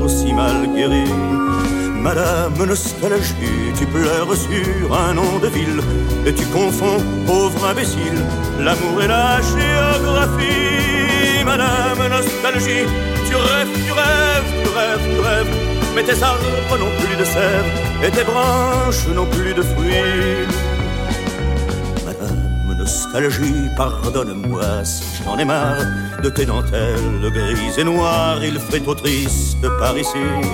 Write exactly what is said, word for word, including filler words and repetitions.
si mal guéri. Madame Nostalgie, tu pleures sur un nom de ville et tu confonds, pauvre imbécile, l'amour et la géographie. Madame Nostalgie, tu rêves, tu rêves, tu rêves, tu rêves, mais tes arbres n'ont plus de sève et tes branches n'ont plus de fruits. Madame Nostalgie, pardonne-moi si j'en ai marre de tes dentelles grises et noires, il fait trop triste par ici.